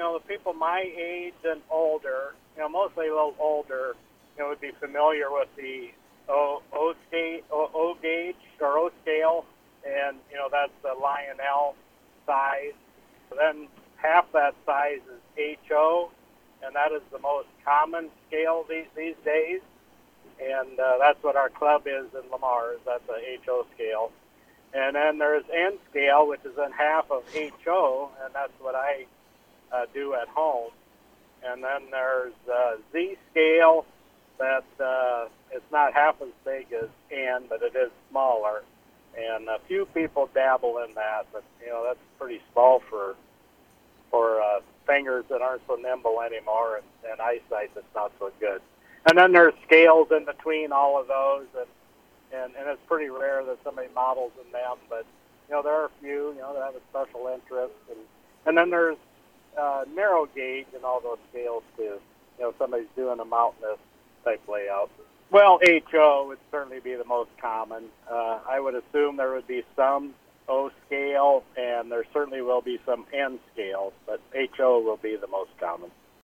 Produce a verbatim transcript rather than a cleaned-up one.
know, the people my age and older, you know, mostly a little older, you know, would be familiar with the O, o, scale, o, o gauge or O scale, and, you know, that's the Lionel size. Then half that size is H O, and that is the most common scale these, these days. And uh, that's what our club is in Lamar, is that's a H O scale. And then there's N scale, which is in half of H O, and that's what I uh, do at home. And then there's uh, Z scale, that uh, it's not half as big as N, but it is smaller. And a few people dabble in that, but, you know, that's pretty small for for uh, fingers that aren't so nimble anymore, and, and eyesight that's not so good. And then there's scales in between all of those, and, and, and it's pretty rare that somebody models in them, but, you know, there are a few, you know, that have a special interest. And, and then there's uh, narrow gauge and all those scales, too. You know, somebody's doing a mountainous type layout. Well, H O would certainly be the most common. Uh, I would assume there would be some O scale, and there certainly will be some N scale, but H O will be the most common.